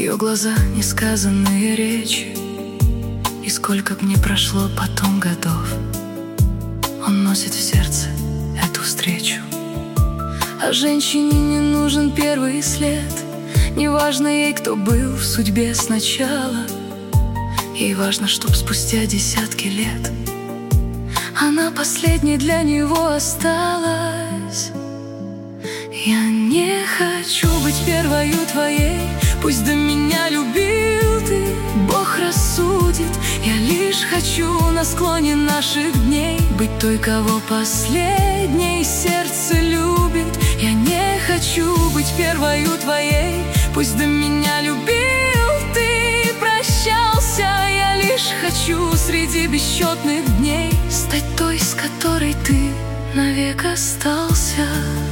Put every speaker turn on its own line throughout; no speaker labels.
Ее глаза, несказанные речи, и сколько б мне прошло потом годов, он носит в сердце эту встречу. А женщине не нужен первый след, неважно ей, кто был в судьбе сначала. Ей важно, чтоб спустя десятки лет она последней для него осталась. Я не хочу быть первою твоей, пусть до меня любил ты, Бог рассудит. Я лишь хочу на склоне наших дней быть той, кого последней сердце любит. Я не хочу быть первою твоей, пусть до меня любил ты, прощался. Я лишь хочу среди бесчетных дней стать той, с которой ты навек остался.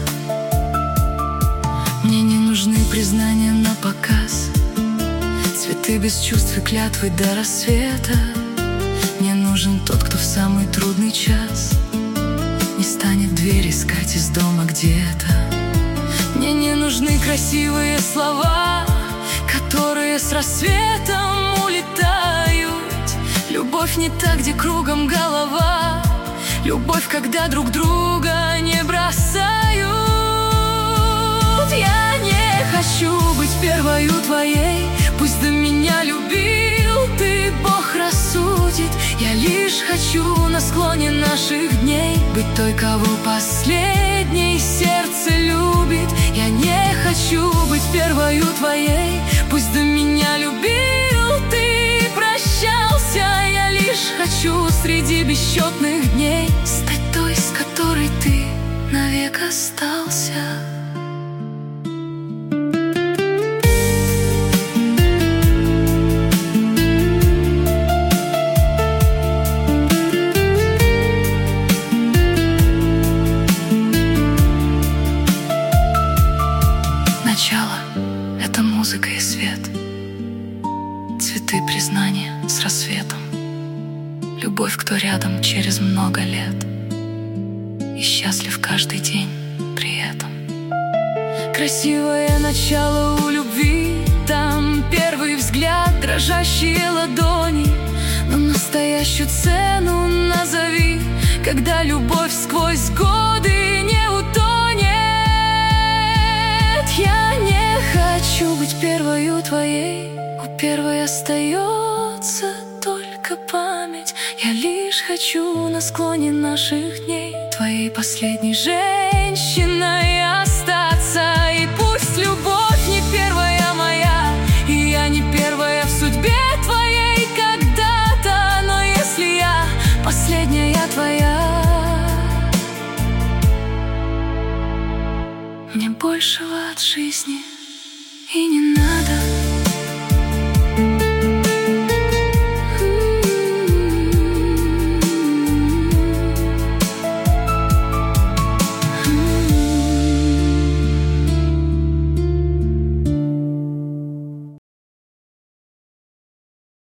Мне не нужны признания на показ, цветы без чувств и клятвы до рассвета. Мне нужен тот, кто в самый трудный час не станет дверь искать из дома где-то. Мне не нужны красивые слова, которые с рассветом улетают. Любовь не та, где кругом голова, любовь, когда друг друга не бросают. Я не хочу быть первою твоей, пусть до меня любил ты, Бог рассудит. Я лишь хочу на склоне наших дней быть той, кого последней сердце любит. Я не хочу быть первою твоей, пусть до меня любил ты, прощался. Я лишь хочу среди бесчетных дней стать той, с которой ты навек остался. Начало — это музыка и свет, цветы признания с рассветом, любовь, кто рядом через много лет и счастлив каждый день при этом. Красивое начало у любви, там первый взгляд, дрожащие ладони. Но настоящую цену назови, когда любовь сквозь годы не утонет. Я не хочу быть первою твоей, у первой остается только память. Я лишь хочу на склоне наших дней твоей последней женщиной остаться. И пусть любовь не первая моя, и я не первая в судьбе твоей когда-то, но если я последняя твоя, мне большего от жизни